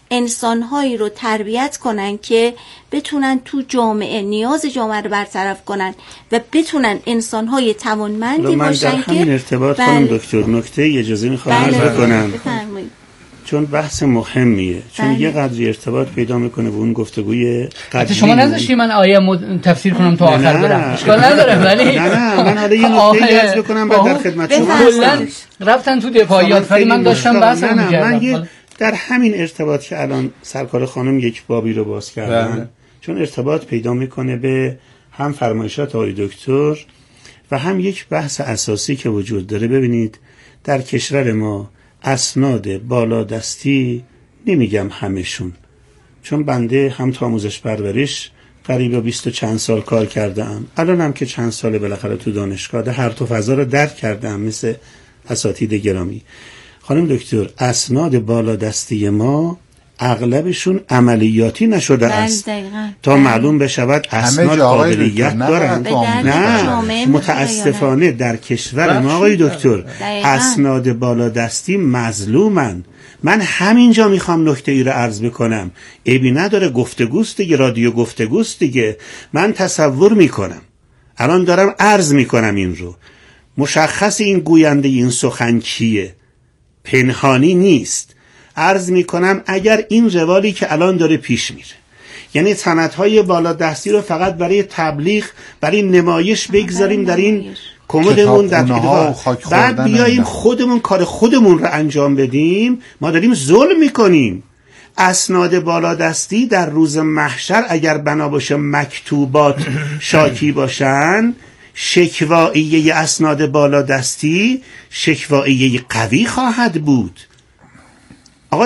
انسان‌هایی رو تربیت کنن که بتونن تو جامعه نیاز جامعه رو برطرف کنن و بتونن انسان‌های توانمندی باشن که من در همین ارتباط خانم دکتر نکته اجازه می‌خوام عرض کنم، چون بحث مهمیه، چون یه قدری ارتباط پیدا میکنه به اون گفتگوی قدیم. شما نذاشتی من آیه تفسیر کنم تا آخر برم، اشکال نداره، ولی نه من حالا یه نکته عرض بکنم بعد در خدمت شما هستم. رفتن تو دفاعیات ولی من داشتم بحثم می‌کردم. من در همین ارتباط که الان سرکار خانم یک بابی رو باز کردن، چون ارتباط پیدا میکنه به هم فرمایشات آقای دکتر و هم یک بحث اساسی که وجود داره. ببینید در کشور ما اسناد بالادستی، نمیگم همشون، چون بنده هم تو آموزش پرورش قریب 20 و چند سال کار کردم، الان هم که چند سال بالاخره تو دانشگاه هر تو فضا رو درک کردم مثل اساتید گرامی. خانم دکتر اسناد بالادستی ما اغلبشون عملیاتی نشده است تا معلوم بشود اسناد قابلیت دارند. نه متاسفانه در کشور ما آقای دکتر اسناد بالادستی مظلومن. من همینجا میخوام نکته ای رو عرض بکنم، عیبی نداره، گفتگوست دیگه، رادیو گفتگوست دیگه. من تصور میکنم، الان دارم عرض میکنم این رو، مشخص این گوینده این سخن کیه، پنهانی نیست. عرض میکنم اگر این روالی که الان داره پیش میره، یعنی سندهای بالادستی رو فقط برای تبلیغ، برای نمایش بگذاریم در این کمدمون در کتابخانه، بعد بیاییم خودمون کار خودمون رو انجام بدیم، ما داریم ظلم میکنیم. اسناد بالادستی در روز محشر اگر بنا باشه مکتوبات شاکی باشن، شکواییه اسناد بالادستی شکواییه قوی خواهد بود. آقا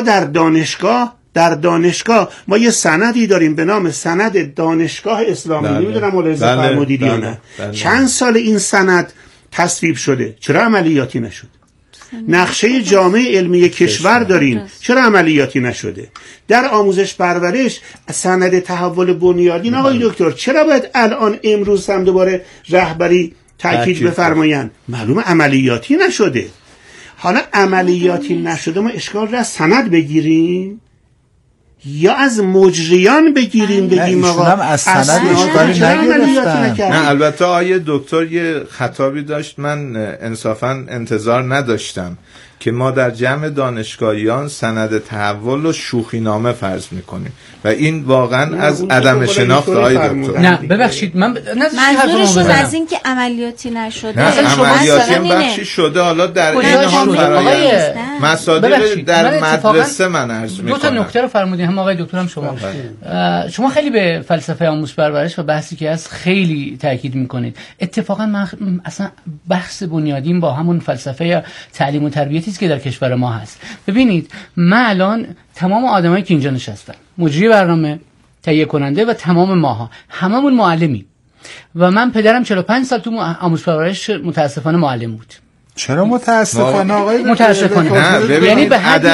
در دانشگاه ما یه سندی داریم به نام سند دانشگاه اسلامی، نمیدونم ملاحظه فرمودید یا نه. چند سال این سند تصویب شده، چرا عملیاتی نشد؟ نقشه جامعه علمی کشور داریم، چرا عملیاتی نشده؟ در آموزش پرورش سند تحول بنیادین آقای دکتر، چرا باید الان امروز هم دوباره رهبری تاکید بفرمایند؟ معلومه عملیاتی نشده. حالا عملیاتی نشده، ما اشکال را سند بگیریم یا از مجریان بگیریم بگیم آقا از سند اشکالی نگرفتن؟ نه البته آیه دکتر یه خطابی داشت، من انصافا انتظار نداشتم که ما در جمع دانشگاهیان سند تحول و شوخی نامه فرض میکنیم و این واقعا از عدم شناخت آقای دکتر. نه ببخشید، من منظورشون از این که عملیاتی نشده، عملیاتی هم بخشی شده، حالا در این حال فرایند مصادر در مدرسه من عرض میکنم. دو تا نکته رو فرمودین، هم آقای دکتر هم شما خیلی به فلسفه آموزش پرورش و بحثی که هست خیلی تاکید میکنید. اتفاقا من اصلا بحث بنیادین با همون فلسفه تعلیم و تربیتی که در کشور ما هست. ببینید من الان تمام آدمایی که اینجا نشستن، مجری برنامه، تهیه کننده و تمام ماها هممون معلمی و من پدرم 45 سال تو آموزش پرورش متاسفانه معلم بود. چرا متاسفانه آقای؟ متاسفانه یعنی به حد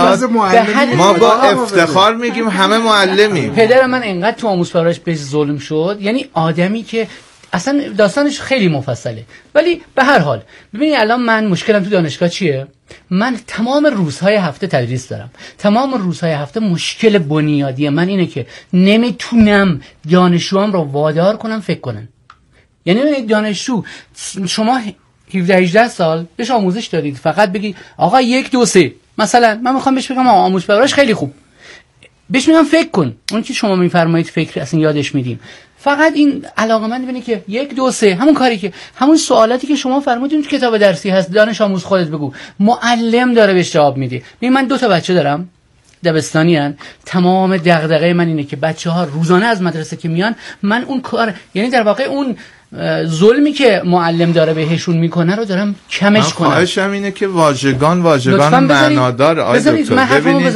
ما با افتخار میگیم همه معلمیم. پدرم من انقدر تو آموزش پرورش بهش ظلم شد، یعنی آدمی که اصلا داستانش خیلی مفصله، ولی به هر حال ببینید الان من مشکلم تو دانشگاه چیه؟ من تمام روزهای هفته تدریس دارم، تمام روزهای هفته مشکل بنیادی من اینه که نمیتونم دانشجوام رو وادار کنم فکر کنن. یعنی دانشجو شما 17-18 سال بهش آموزش دادید، فقط بگی آقا 1 2 3، مثلا من میخوام بهش بگم آموزش پرورش خیلی خوب، بهش میگم فکر کن، اون که شما میفرمایید فکر اصلا یادش میدیم، فقط این علاقه‌مند ببینی که 1 2 3 همون کاری که همون سوالاتی که شما فرمودین تو کتاب درسی هست، دانش آموز خودت بگو، معلم داره بهش جواب میده. ببین من 2 تا بچه دارم دبستانی ان، تمام دغدغه من اینه که بچه‌ها روزانه از مدرسه که میان من اون کار، یعنی در واقع اون ظلمی که معلم داره بهشون میکنه رو دارم کمش کنم. خواهشم اینه که واژگان معنادار آقای دکتر ببینید،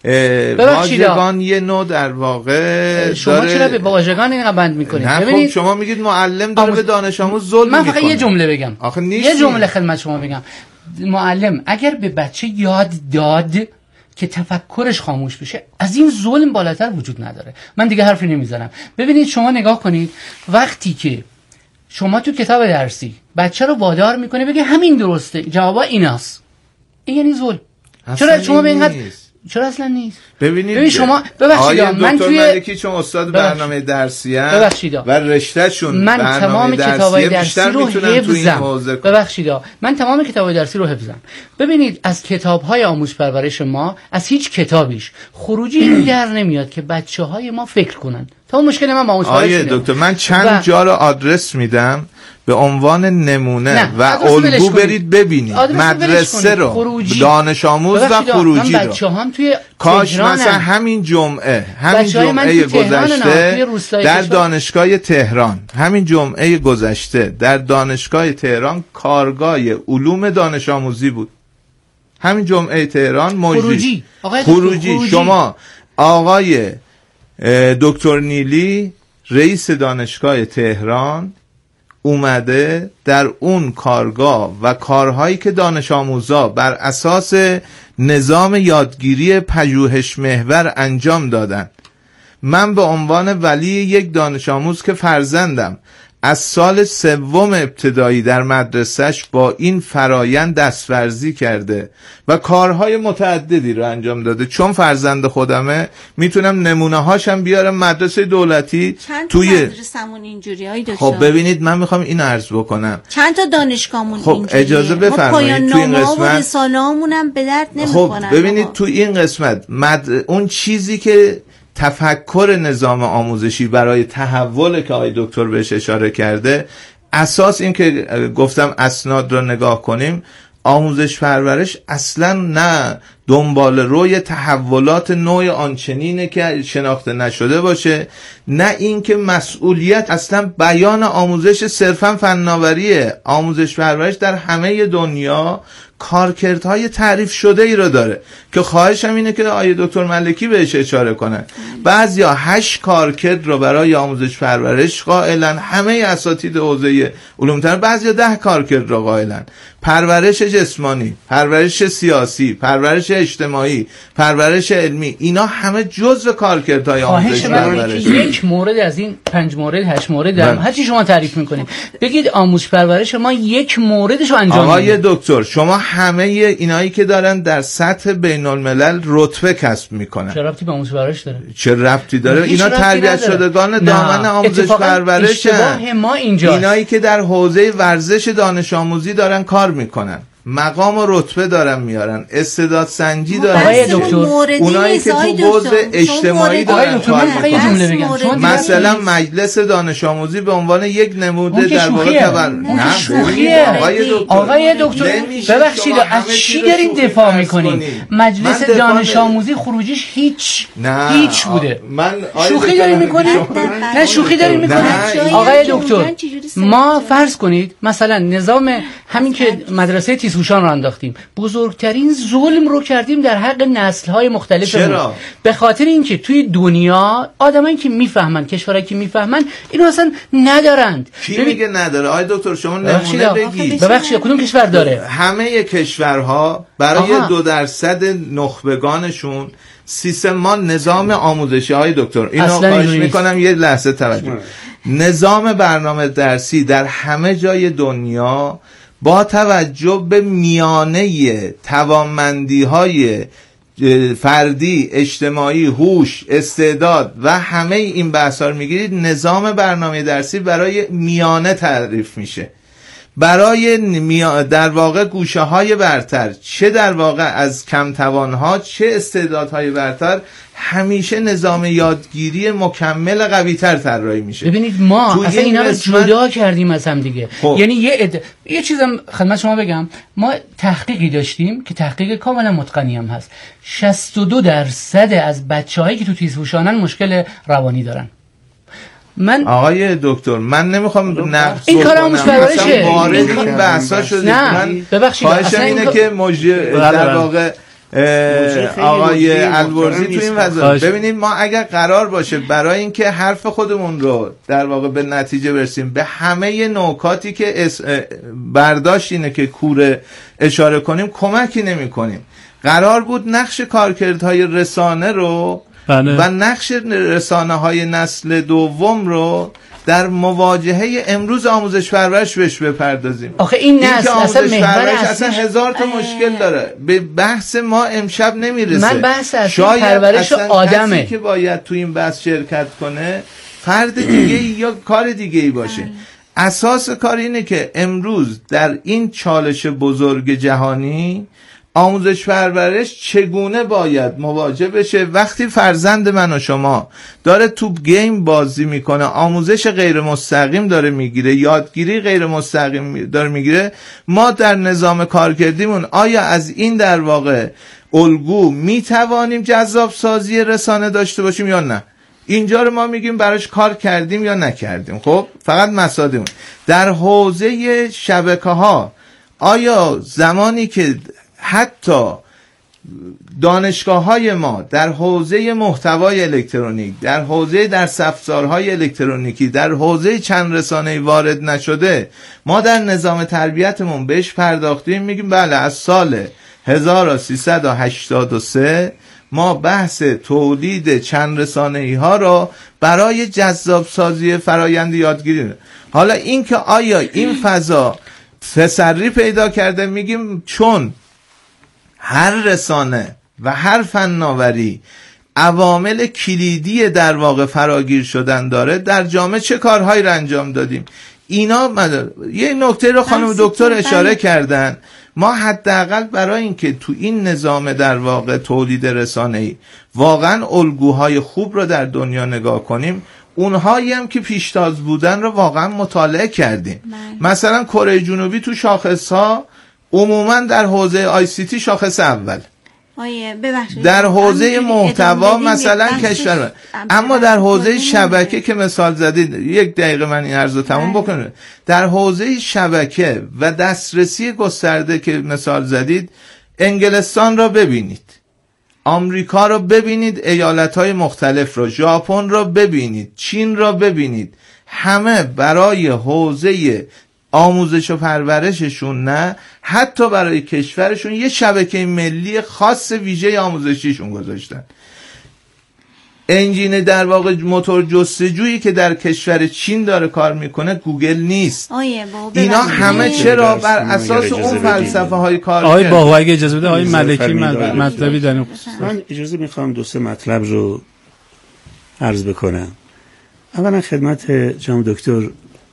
واژگان یه نوع در واقع شما چرا به واژگان اینقدر بند میکنید؟ ببینید خب شما میگید معلم داره به دانش آموز ظلم میکنه. من فقط یه جمله بگم، یه جمله خدمت شما بگم. معلم اگر به بچه یاد داد که تفکرش خاموش بشه، از این ظلم بالاتر وجود نداره. من دیگه حرفی نمیزنم. ببینید شما نگاه کنید، وقتی که شما تو کتاب درسی بچه رو وادار میکنه بگه همین درسته، جوابا ایناست، این یعنی ظلم. چرا شما به اینقدر چرا اصلا نیست؟ ببین شما ببخشید من توی ملکی چون استاد برنامه درسی و رشتهشون من تمام کتابای درسی رو حفظم. ببخشید من تمام کتابای درسی رو حفظم. ببینید از کتاب‌های آموزش پرورش ما از هیچ کتابیش خروجی این در نمیاد که بچه‌های ما فکر کنن. تا مشکل من با آموزش پرورش دکتر من چند جا رو آدرس میدم به عنوان نمونه و الگو برید ببینید مدرسه رو، دانش آموز و خروجی رو. کاش مثلا همین جمعه گذشته در دانشگاه تهران در دانشگاه تهران کارگاه علوم دانش آموزی بود. همین جمعه تهران مجری خروجی شما آقای دکتر نیلی رئیس دانشگاه تهران اومده در اون کارگاه و کارهایی که دانش آموزا بر اساس نظام یادگیری پژوهش محور انجام دادن. من به عنوان ولی یک دانش آموز که فرزندم از سال 3 ابتدایی در مدرسهش با این فرایند دستورزی کرده و کارهای متعددی رو انجام داده. چون فرزند خودمه میتونم نمونه هاشم بیارم. مدرسه دولتی توی مدرسمون اینجوریایی داشت. خب ببینید من میخوام این عرض بکنم چند تا دانشگاهمون اینجوریه. خب اجازه بفرمایید تو این قسمت رساله‌هامونم به درد نمیخورن. خب ببینید تو این قسمت اون چیزی که تفکر نظام آموزشی برای تحول که آقای دکتر بهش اشاره کرده، اساس این که گفتم اسناد رو نگاه کنیم، آموزش پرورش اصلا نه دنبال روی تحولات نوع آنچنینه که شناخته نشده باشه، نه این که مسئولیت اصلا بیان آموزش صرفا فناوریه. آموزش پرورش در همه دنیا کارکردهای تعریف شده ای رو داره که خواهشم اینه که آیه دکتر ملکی بهش اشاره کنن. بعضیا 8 کارکرد رو برای آموزش پرورش قائلن، همه اساتید حوزه علوم تربیت. بعضیا 10 کارکرد رو قائلن: پرورش جسمانی، پرورش سیاسی، پرورش اجتماعی، پرورش علمی. اینا همه جزء کارکردهای آموزش پرورش. یک مورد از این 5 مورد 8 مورد هر چی شما تعریف میکنید بگید آموزش پرورش ما یک موردشو انجام میده. آقای دکتر شما همه اینایی که دارن در سطح بین الملل رتبه کسب میکنن، چه ربطی به آموزش پرورش داره؟ چه ربطی داره؟ اینا تربیت شدگان دامن آموزش پرورشن. ما اینجا اینایی که در حوزه ورزش دانش آموزی دارن کار میکنن، مقام و رتبه دارن میارن، استعداد سنجی دارن. آقای دکتر اونایی که تو حوزه اجتماعی دارن کار میکنن، مثلا مجلس دانش آموزی به عنوان یک نموده در واقع آقای دکتر ببخشید از چی دارین دفاع میکنین؟ مجلس دانش آموزی خروجیش هیچ بوده. شوخی دارین میکنین؟ نه شوخی دارین میکنین. آقای دکتر ما فرض کنید مثلا نظام همین که مدرسه تیزهوشان رو انداختیم، بزرگترین ظلم رو کردیم در حق نسل‌های مختلف. چرا؟ به خاطر اینکه توی دنیا آدمایی که میفهمن، کشورایی که میفهمن اینو اصلا ندارند. کی میگه نداره؟ آقای دکتر شما نمونه بگید. ببخشید کدوم کشور داره؟ همه کشورها برای 2% نخبگانشون سیستم نظام آموزشی. های دکتر اینو خواهش میکنم یه لحظه توجه. نظام برنامه درسی در همه جای دنیا با توجه به میانه توانمندی‌های فردی، اجتماعی، هوش، استعداد و همه این بحثا رو میگیرید، نظام برنامه درسی برای میانه تعریف میشه. برای در واقع گوشه های برتر، چه در واقع از کم توانها چه استعدادهای برتر، همیشه نظام یادگیری مکمل قوی تر طراحی میشه. ببینید ما اصلا اینا رو جدا کردیم از هم دیگه. یعنی یه چیزم خدمت شما بگم، ما تحقیقی داشتیم که تحقیق کاملا متقنی هم هست. 62% از بچه‌هایی که تو تیزهوشانن مشکل روانی دارن. آقای دکتر من نمیخوام نقص این کار آموزش پرورشه، وارد این بحثا شده. من ببخشید خواهشم اینه که در واقع آقای الورزی تو این وضعیت ببینید، ما اگر قرار باشه برای اینکه حرف خودمون رو در واقع به نتیجه برسیم، به همه نکاتی که برداشت اینه که کوره اشاره کنیم، کمکی نمی کنیم. قرار بود نقش کارکردهای رسانه رو و نقش رسانه‌های نسل دوم رو در مواجهه امروز آموزش پرورش بهش بپردازیم. آخه این نسل اصلا محور اصلا هزار تا مشکل داره، به بحث ما امشب نمیرسه. من بحث اصلا پرورش آدمه، کسی که باید تو این بحث شرکت کنه فرد دیگه یا کار دیگه ای باشه. اساس کار اینه که امروز در این چالش بزرگ جهانی آموزش پرورش چگونه باید مواجه بشه. وقتی فرزند من و شما داره تو گیم بازی میکنه، آموزش غیر مستقیم داره میگیره، یادگیری غیر مستقیم داره میگیره، ما در نظام کارکردیمون آیا از این در واقع الگو میتوانیم جذاب سازی رسانه داشته باشیم یا نه؟ اینجا رو ما میگیم براش کار کردیم یا نکردیم. خب فقط مسادمون در حوزه شبکه‌ها، آیا زمانی که حتی دانشگاه‌های ما در حوزه محتوای الکترونیک، در حوزه درس افزارهای الکترونیکی، در حوزه چند رسانه‌ای وارد نشده، ما در نظام تربیتمون بهش پرداختیم؟ میگیم بله، از سال 1383 ما بحث تولید چند رسانه‌ای ها را برای جذاب سازی فرایند یادگیری. حالا این که آیا این فضا تسری پیدا کرده، میگیم چون هر رسانه و هر فناوری عوامل کلیدی در واقع فراگیر شدن داره، در جامعه چه کارهایی را انجام دادیم. اینا یه نکته رو خانم دکتر اشاره کردن، ما حداقل برای اینکه تو این نظام در واقع تولید رسانه‌ای واقعا الگوهای خوب رو در دنیا نگاه کنیم، اونهایی هم که پیشتاز بودن رو واقعا مطالعه کردیم. مثلا کره جنوبی تو شاخص‌ها عموما در حوزه آی سی تی شاخص اول، در حوزه محتوا مثلا کشور، اما در حوزه شبکه که مثال زدید، 1 دقیقه من این عرض رو تموم بکنم، در حوزه شبکه و دسترسی گسترده که مثال زدید، انگلستان را ببینید، آمریکا را ببینید، ایالت‌های مختلف را، ژاپن را ببینید، چین را ببینید، همه برای حوزه آموزش و پرورششون، نه حتی برای کشورشون، یه شبکه ملی خاص ویژه آموزشیشون گذاشتن. انجین در واقع موتور جستجویی که در کشور چین داره کار میکنه گوگل نیست. اینا همه چرا بر اساس اون فلسفه های کار. آقای باهو اگه اجازه بده، آقای ملکی مطلبی داریم. من اجازه میخوام 2-3 مطلب رو عرض بکنم. اولا خدمت جناب دکتر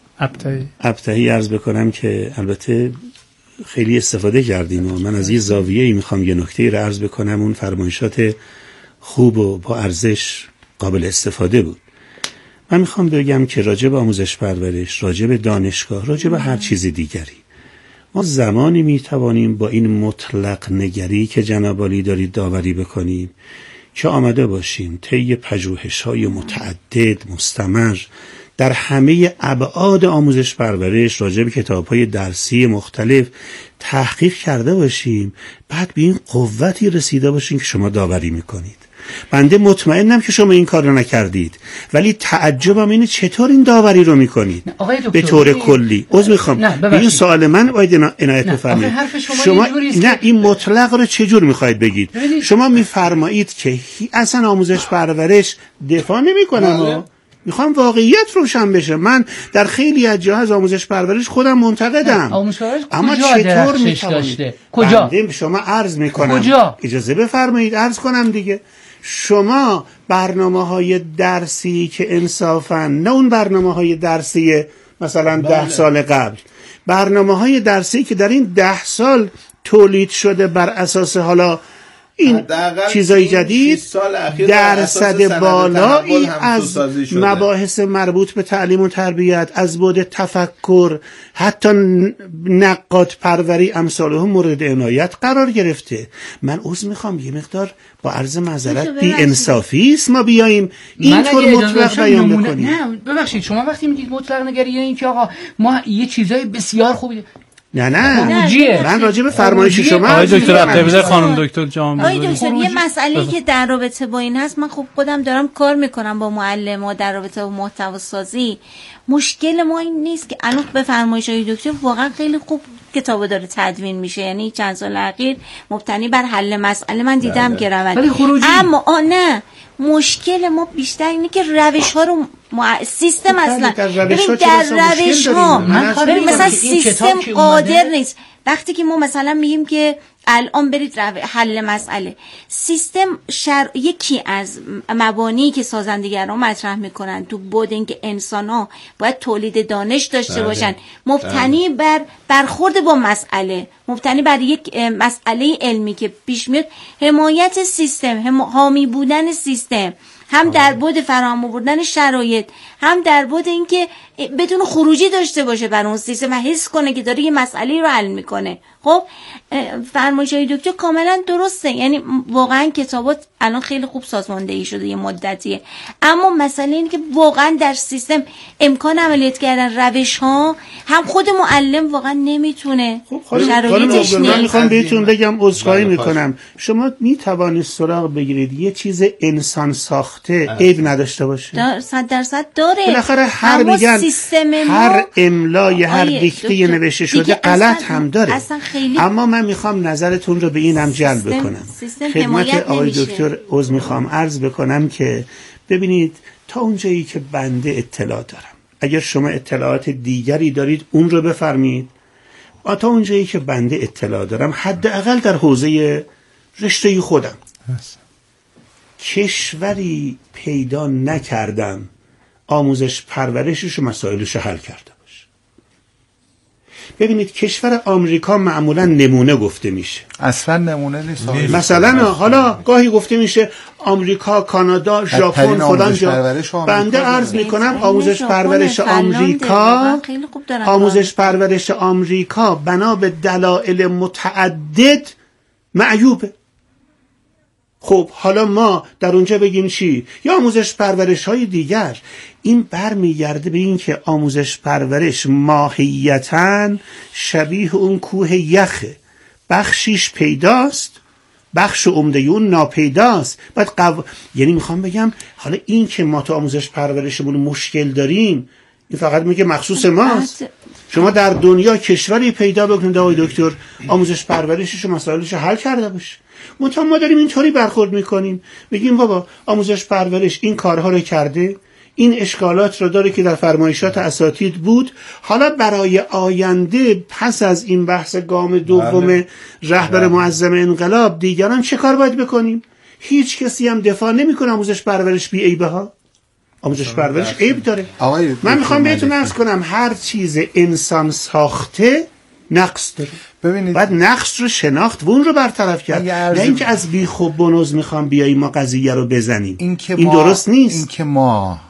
ابطحی عرض بکنم که البته خیلی استفاده کردیم و من از یه زاویه‌ای میخوام یه نکته رو عرض بکنم. اون فرمایشات خوب و با ارزش قابل استفاده بود. من میخوام بگم که راجع به آموزش پرورش، راجع به دانشگاه، راجع به هر چیز دیگری، ما زمانی میتوانیم با این مطلق نگری که جناب عالی دارید داوری بکنیم که آمده باشیم طی پژوهش‌های متعدد مستمر در همه ابعاد آموزش پرورش راجع به کتاب‌های درسی مختلف تحقیق کرده باشیم، بعد به این قوتی رسیده باشیم که شما داوری میکنید. بنده مطمئنم که شما این کار رو نکردید، ولی تعجبم اینه چطور این داوری رو میکنید به طور کلی. عذر میخوام، این سوال من باید عنایت بفرمایید. شما نه این مطلق رو چجور میخواید بگید؟ شما میفرمایید که اصلا آموزش پرورش دفاع نمیکنم، میخوام واقعیت روشن بشه. من در خیلی از جاها از آموزش پرورش خودم منتقدم، اما چطور میتوانید؟ کجا؟ شما عرض میکنم، اجازه بفرمایید عرض کنم دیگه. شما برنامه‌های درسی که انصافاً نه اون برنامه‌های درسی مثلا 10 سال قبل، برنامه‌های درسی که در این 10 سال تولید شده بر اساس حالا این چیزای جدید، درصد بالایی از مباحث مربوط به تعلیم و تربیت، از بعد تفکر، حتی نقاد پروری امثاله مورد عنایت قرار گرفته. من عذر میخوام یه مقدار با عرض معذرت بی انصافی است ما بیاییم اینطور مطلق بیان بکنیم. نه ببخشید، شما وقتی میگید مطلق نگری، یعنی اینکه آقا ما یه چیزای بسیار خوبی نه خروجیه. من راجع به فرمایش شما آقای دکتر عبدالبزر، خانم دکتر جام، آقای دکتر یه مسئله که در رابطه با این هست، من خب خودم دارم کار میکنم با معلم‌ها در رابطه با محتوا سازی. مشکل ما این نیست که الان به فرمایش های دکتر واقعا خیلی خوب کتابو داره تدوین میشه، یعنی چند سال اخیر مبتنی بر حل مسئله من دیدم که روند، اما نه مشکل ما بیشتر اینه که روش ها رو سیستم اصلا ببین در روش ها مثلا سیستم قادر نیست. وقتی که ما مثلا میگیم که الان برید حل مسئله، سیستم یکی از مبانی که سازندگران مطرح میکنن تو بود اینکه انسان ها باید تولید دانش داشته باشن، مبتنی بر برخورد با مسئله، مبتنی بر یک مسئله علمی که پیش میاد، حمایت سیستم، حامی بودن سیستم، هم در بود فراهم آوردن شرایط، هم در بود اینکه بدون خروجی داشته باشه بر اون سیستم و حس کنه که داره یه مسئله رو حل میکنه. خب فرمایش های دکتر کاملا درسته، یعنی واقعا کتابات الان خیلی خوب سازماندهی شده یه مدتیه، اما مسئله اینه که واقعا در سیستم امکان عملیات کردن روش ها هم خود معلم واقعا نمیتونه، شرایطش نیست. من میخوام بهتون بگم، عذرخواهی میکنم، شما میتوانید سراغ بگیرید یه چیز انسان ساخته عیب نداشته باشه؟ 100% داره. بالاخره هر املای هر دیکته نوشته شده غلط هم داره، اما من میخوام نظرتون رو به اینم جلب بکنم. خدمت آقای دکتر عذر میخوام عرض بکنم که ببینید تا اونجایی که بنده اطلاع دارم، اگر شما اطلاعات دیگری دارید اون رو بفرمایید، تا اونجایی که بنده اطلاع دارم حداقل در حوزه رشته خودم کشوری پیدا نکردم آموزش پرورشش و مسائلش حل کرده باشه. ببینید کشور آمریکا معمولا نمونه گفته میشه، اصلا نمونه نیست. مثلا حالا گاهی گفته میشه آمریکا، کانادا، ژاپن، فلان جا. بنده عرض میکنم آموزش پرورش آمریکا بنا به دلایل متعدد معیوبه. خب حالا ما در اونجا بگیم چی؟ یا آموزش پرورش های دیگر. این برمیگرده به این که آموزش پرورش ماهیتاً شبیه اون کوه یخه، بخشیش پیداست، بخش عمده اون ناپیداست. بعد یعنی میخوام بگم حالا این که ما تو آموزش پرورشمون مشکل داریم این فقط میگه مخصوص ماست. شما در دنیا کشوری پیدا بکنید آقای دکتر آموزش پرورشش و مسائلش حل کرده باشه. ما داریم اینطوری برخورد میکنیم، بگیم بابا آموزش پرورش این کارها رو کرده، این اشکالات رو داره که در فرمایشات اساتید بود، حالا برای آینده پس از این بحث گام دوم رهبر معظم انقلاب دیگران چه کار باید بکنیم؟ هیچ کسی هم دفاع نمیکنه آموزش پرورش بی عیبه ها. آموزش پرورش عیب داره. من میخوام بهتون عرض کنم هر چیز انسان ساخته نقص داره. ببینید بعد نقص رو شناخت و اون رو برطرف کرد، نه اینکه از بیخ و بنوز میخوام بیاییم ما قضیه رو بزنیم. این درست نیست. این که ما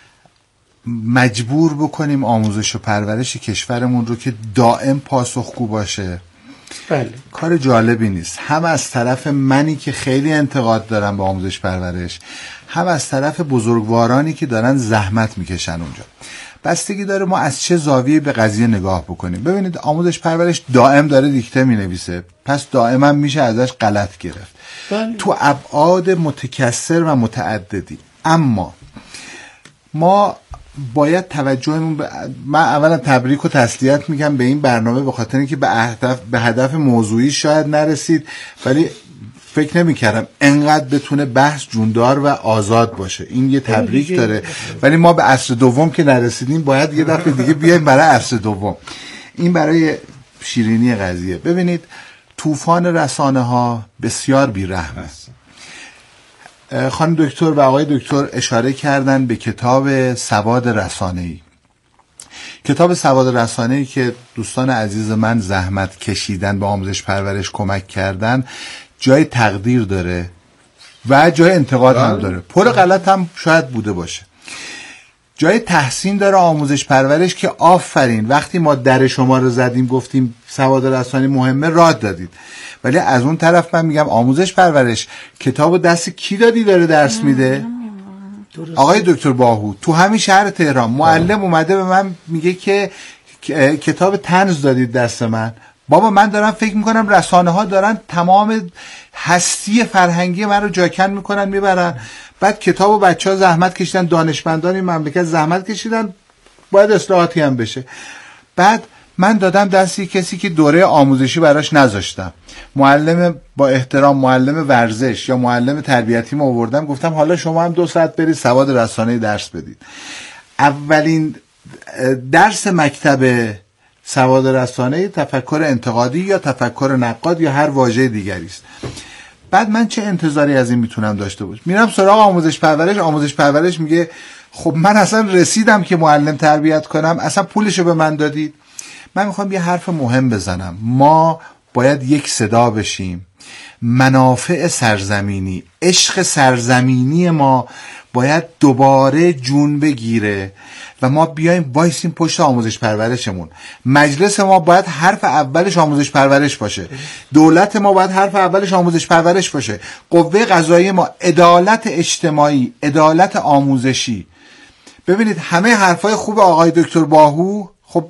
مجبور بکنیم آموزش و پرورش کشورمون رو که دائم پاسخگو باشه، بله، کار جالبی نیست. هم از طرف منی که خیلی انتقاد دارم به آموزش پرورش، هم از طرف بزرگوارانی که دارن زحمت میکشن اونجا. بستگی داره ما از چه زاویه به قضیه نگاه بکنیم. ببینید آموزش پرورش دائم داره دیکته مینویسه، پس دائما میشه ازش غلط گرفت تو ابعاد متکثر و متعددی. اما ما باید توجهمون من اولا تبریک و تسلیت میگم به این برنامه، به خاطر اینکه به هدف موضوعی شاید نرسید، ولی فکر نمی‌کردم انقدر بتونه بحث جوندار و آزاد باشه. این یه تبریک داره، ولی ما به عصر دوم که نرسیدیم باید یه دفعه دیگه بیایم برای عصر دوم. این برای شیرینی قضیه. ببینید طوفان رسانه ها بسیار بی‌رحمه. خانم دکتر و آقای دکتر اشاره کردن به کتاب سواد رسانه‌ای. کتاب سواد رسانه‌ای که دوستان عزیز من زحمت کشیدن به آموزش پرورش کمک کردن، جای تقدیر داره و جای انتقاد هم داره. پر غلط هم شاید بوده باشه. جای تحسین داره آموزش پرورش که آفرین، وقتی ما در شما رو زدیم گفتیم سواد رسانه‌ای مهمه راد دادید. ولی از اون طرف من میگم آموزش پرورش کتابو دست کی دادی داره درس میده؟ آقای دکتر باهو تو همین شهر تهران معلم اومده به من میگه که کتاب طنز دادید دست من. بابا من دارم فکر میکنم رسانه ها دارن تمام هستی فرهنگی من رو جاکن میکنن میبرن. بعد کتابو بچه‌ها زحمت کشیدن، دانشمندان این مملکت زحمت کشیدن، باید اصلاحاتی هم بشه. بعد من دادم دستی کسی که دوره آموزشی براش نذاشتم، معلم با احترام، معلم ورزش یا معلم تربیتی ما آوردم، گفتم حالا شما هم 2 ساعت برید سواد رسانه‌ای درس بدید. اولین درس مکتب سواد رسانه‌ای تفکر انتقادی یا تفکر نقاد یا هر واژه دیگری است. بعد من چه انتظاری از این میتونم داشته باشم؟ میرم سراغ آموزش پرورش، آموزش پرورش میگه خب من اصلا رسیدم که معلم تربیت کنم، اصلا پولشو به من دادید. من میخوام یه حرف مهم بزنم. ما باید یک صدا بشیم. منافع سرزمینی، عشق سرزمینی ما باید دوباره جون بگیره و ما بیایم وایسیم پشت آموزش پرورشمون. مجلس ما باید حرف اولش آموزش پرورش باشه، دولت ما باید حرف اولش آموزش پرورش باشه، قوه قضاییه ما، عدالت اجتماعی، عدالت آموزشی. ببینید همه حرفای خوب آقای دکتر باهو، خب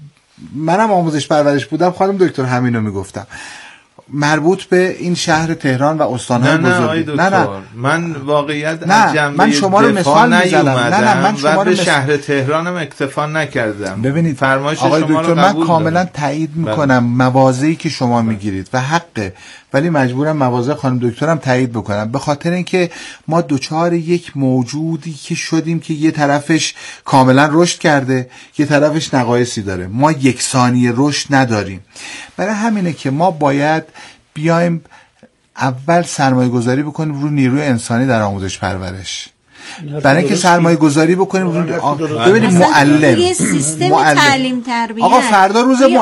منم آموزش پرورش بودم، خانم دکتر همینو میگفتم، مربوط به این شهر تهران و استان‌های بزرگ. نه من واقعیت از جنبه من شما رو مثال میزنم. من شما رو به شهر تهرانم اکتفا نکردم. ببینید فرمایش آقای شما دکتر، رو من کاملا تایید میکنم مواضعی که شما میگیرید و حقه، ولی مجبورم مواضع خانم دکترم تایید بکنم، به خاطر اینکه ما دوچار یک موجودی که شدیم که یه طرفش کاملا رشد کرده، یه طرفش نقایصی داره. ما یکسانی رشد نداریم. برای همینه که ما باید بیایم اول سرمایه گذاری بکنیم رو نیروی انسانی در آموزش پرورش. برای اینکه سرمایه گذاری بکنیم رو ببینید معلم، سیستم تعلیم تربیت. آقا فردا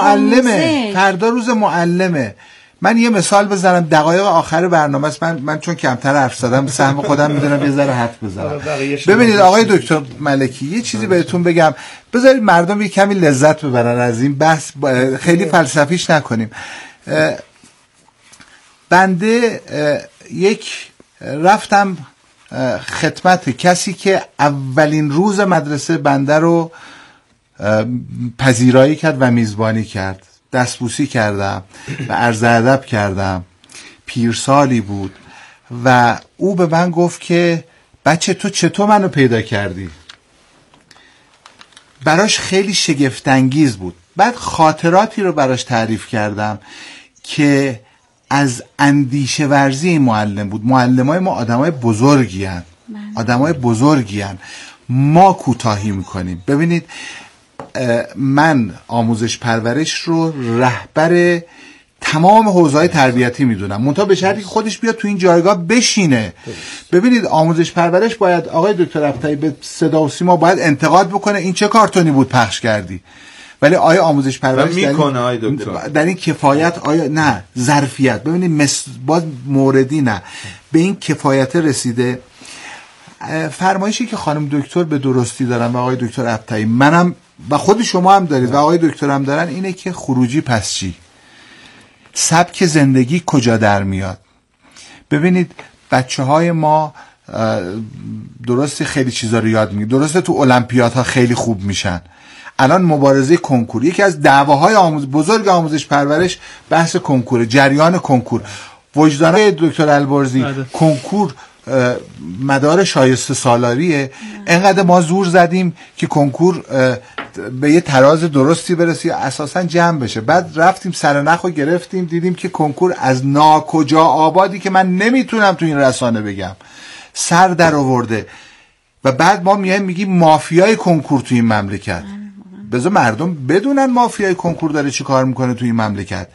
روز معلمه. من یه مثال بزنم، دقایق آخر برنامه است. من چون کمتر حرف زدم سهم خودم میدونم یه ذره حرف بزنم. ببینید آقای دکتر ملکی، یه چیزی بهتون بگم، بذارید مردم یه کمی لذت ببرن از این بحث، خیلی فلسفیش نکنیم. بنده رفتم خدمت کسی که اولین روز مدرسه بنده رو پذیرایی کرد و میزبانی کرد. دستبوسی کردم و عرض ادب کردم. پیرسالی بود و او به من گفت که بچه تو چطور منو پیدا کردی؟ براش خیلی شگفت‌انگیز بود. بعد خاطراتی رو براش تعریف کردم که از اندیشه ورزی این معلم بود. معلمای ما آدمای بزرگی هن. ما کوتاهی میکنیم. ببینید من آموزش پرورش رو رهبر تمام حوزه‌های تربیتی میدونم، منتها به شرطی که خودش بیاد تو این جایگاه بشینه. ببینید آموزش پرورش باید، آقای دکتر ابطحی، به صدا و سیما باید انتقاد بکنه این چه کارتونی بود پخش کردی، ولی آیا آموزش پرورش در این کفایت، آیا نه ظرفیت، ببینید باز موردی نه به این کفایت رسیده. فرمایشی که خانم دکتر به درستی دارن و آقای دکتر ابطحی، منم و خود شما هم دارید و آقای دکتر هم دارن، اینه که خروجی پس چی؟ سبک زندگی کجا در میاد؟ ببینید بچه های ما درسته خیلی چیزا رو یاد میگیرن، درسته تو المپیادها خیلی خوب میشن. الان مبارزه کنکور، یکی از دعواهای بزرگ آموزش پرورش بحث کنکور، جریان کنکور. وجدان دکتر البرزی، کنکور مدار شایسته سالاریه. اینقدر ما زور زدیم که کنکور به یه تراز درستی برسه، اساسا جمع بشه. بعد رفتیم سرنخو گرفتیم، دیدیم که کنکور از ناکجا آبادی که من نمیتونم تو این رسانه بگم سر در آورده. و بعد ما میگیم مافیای کنکور تو این مملکت. بذار مردم بدونن مافیای کنکور داره چی کار میکنه تو این مملکت.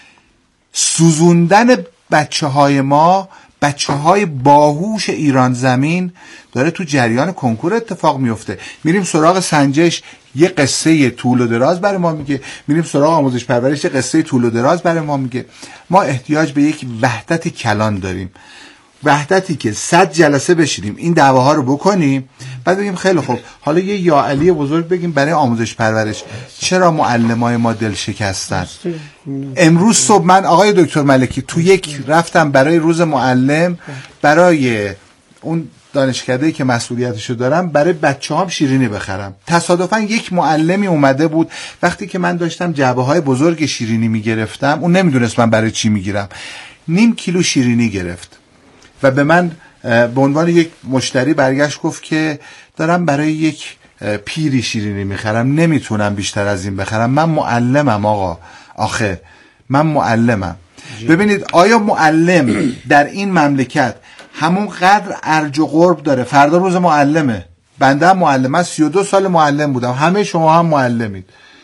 سوزوندن بچه‌های ما، بچه‌های باهوش ایران زمین داره تو جریان کنکور اتفاق میفته. میریم سراغ سنجش، یه قصه طول و دراز برای ما میگه. میریم سراغ آموزش پرورش، یه قصه طول و دراز برای ما میگه. ما احتیاج به یک وحدت کلان داریم، وحدتی که 100 جلسه بشینیم این دعواها رو بکنیم، بعد بگیم خیلی خوب حالا یه یا علی بزرگ بگیم برای آموزش پرورش چرا معلمای ما دل شکستن. امروز صبح من آقای دکتر ملکی تو یک رفتم برای روز معلم، برای اون دانشکده‌ای که مسئولیتشو دارم برای بچه‌هام شیرینی بخرم. تصادفاً یک معلمی اومده بود وقتی که من داشتم جعبه‌های بزرگ شیرینی میگرفتم، اون نمیدونست من برای چی میگیرم، 0.5 کیلو شیرینی گرفت و به من به عنوان یک مشتری برگشت گفت که دارم برای یک پیری شیرینی میخرم، نمیتونم بیشتر از این بخرم، من معلمم آقا، آخه من معلمم. ببینید آیا معلم در این مملکت همون قدر ارج و قرب داره؟ فردا روز معلمه، بنده هم معلم، من 32 سال معلم بودم، همه شما هم معلمید.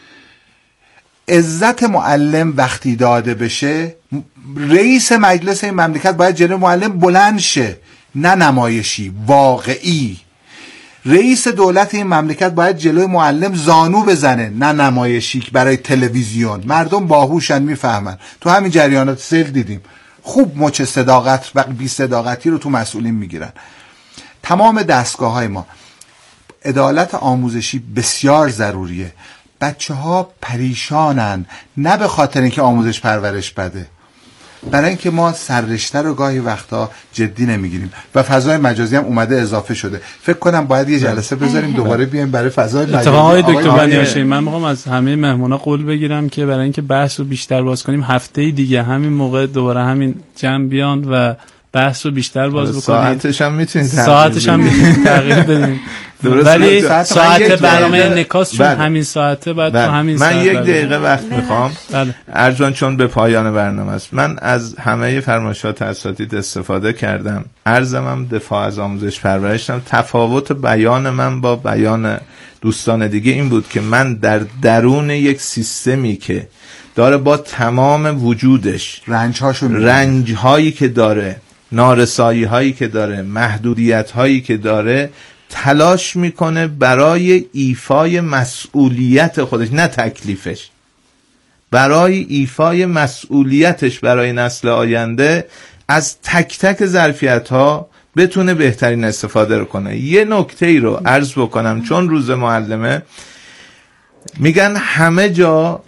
عزت معلم وقتی داده بشه، رئیس مجلس این مملکت باید جلوی معلم بلند شه، نه نمایشی، واقعی. رئیس دولت این مملکت باید جلوی معلم زانو بزنه، نه نمایشی برای تلویزیون. مردم باهوشن، میفهمن. تو همین جریانات سیل دیدیم خوب مچ صداقت و بی صداقتی رو تو مسئولین میگیرن. تمام دستگاه‌های ما عدالت آموزشی بسیار ضروریه. بچه‌ها پریشانن، نه به خاطر اینکه آموزش پرورش بده، برای اینکه ما سررشته رو گاهی وقتا جدی نمیگیریم و فضای مجازی هم اومده اضافه شده. فکر کنم باید یه جلسه بذاریم دوباره بیایم برای فضای مجازی. اتفاقا دکتر بنیاشی، من میخوام از همه مهمونا قول بگیرم که برای اینکه بحث رو بیشتر باز کنیم، هفته دیگه همین موقع دوباره همین جمع بیان و بحث رو بیشتر باز بکنیم. ساعتش هم میتونید تغییر بدیم. ولی ساعت برنامه نکاس چون همین ساعته بعد تو همین من ساعت یک دقیقه وقت میخوام ارجان، چون به پایان برنامه است. من از همه فرمایشات اساتید استفاده کردم. عرضم دفاع از آموزش پرورشم. تفاوت بیان من با بیان دوستان دیگه این بود که من در درون یک سیستمی که داره با تمام وجودش رنج‌هایی که داره، نارسایی‌هایی که داره، محدودیت‌هایی که داره، تلاش میکنه برای ایفای مسئولیت خودش، نه تکلیفش، برای ایفای مسئولیتش برای نسل آینده از تک تک ظرفیت‌ها بتونه بهترین استفاده رو کنه. یه نکته ای رو عرض بکنم، چون روز معلمه، میگن همه جا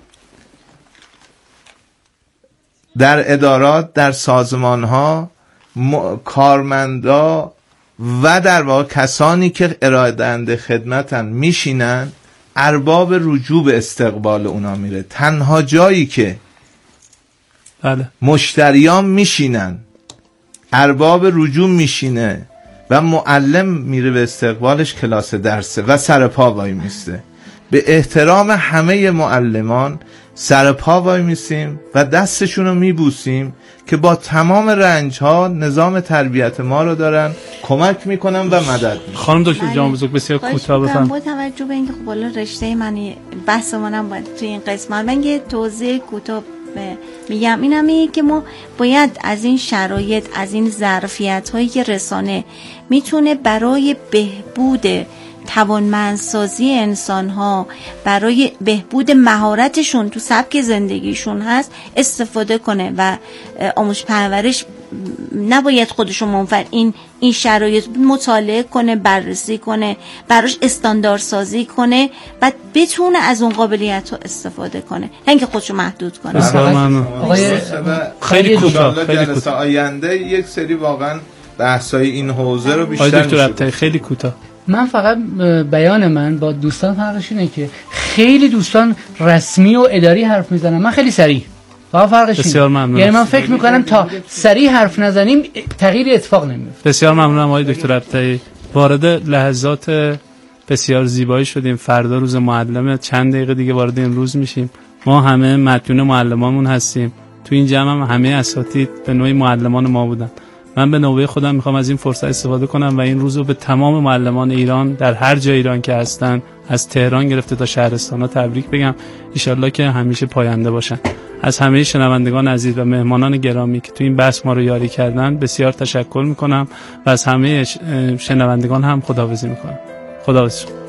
در ادارات، در سازمان‌ها، کارمندا و در واقع کسانی که ارائه دهنده خدمتن میشینن، ارباب رجوع به استقبال اونا میره. تنها جایی که مشتریان میشینن، ارباب رجوع میشینه و معلم میره به استقبالش، کلاس درسه و سر پا وای میسته. به احترام همه معلمان سر پا وای میسیم و دستشون رو میبوسیم که با تمام رنج ها نظام تربیت ما رو دارن کمک میکنن و مدد میکنن. خانم دکتر جان بزرگ بسیار کوتاه بفرمایید. با توجه به اینکه خب بالا رشته من بحثمونم باید تو این قسمت من یه توضیح کوتاه میگم. اینم که ما باید از این شرایط، از این ظرفیت هایی که رسانه میتونه برای بهبود توانمندسازی انسان ها، برای بهبود مهارتشون تو سبک زندگیشون هست استفاده کنه و آموزش پرورش نباید خودشون منفرد این شرایط مطالعه کنه، بررسی کنه، براش استانداردسازی کنه و بتونه از اون قابلیت ها استفاده کنه، نه اینکه خودشو محدود کنه. بسیار ممنون. خیلی کوتاه. جلسه آینده یک سری واقعا بحثای این حوزه رو بیشتر دکتر خیلی کوتاه. من فقط بیان من با دوستان فرقش اینه که خیلی دوستان رسمی و اداری حرف میزنن، من خیلی سریع. فقط فرقش اینه. یعنی من فکر میکنم تا سریع حرف نزنیم تغییر اتفاق نمیفته. بسیار ممنونم آقای دکتر ابطحی. وارد لحظات بسیار زیبایی شدیم. فردا روز معلمه، چند دقیقه دیگه وارد این روز میشیم. ما همه مدیون معلمامون هستیم. تو این جمع هم همه اساتید به نوعی معلمان ما بودن. من به نوبه خودم میخوام از این فرصت استفاده کنم و این روز رو به تمام معلمان ایران در هر جای ایران که هستن، از تهران گرفته تا شهرستان‌ها تبریک بگم. انشالله که همیشه پاینده باشن. از همه شنوندگان عزیز و مهمانان گرامی که تو این بحث ما رو یاری کردن بسیار تشکر میکنم و از همه شنوندگان هم خداحافظی میکنم. خداحافظ.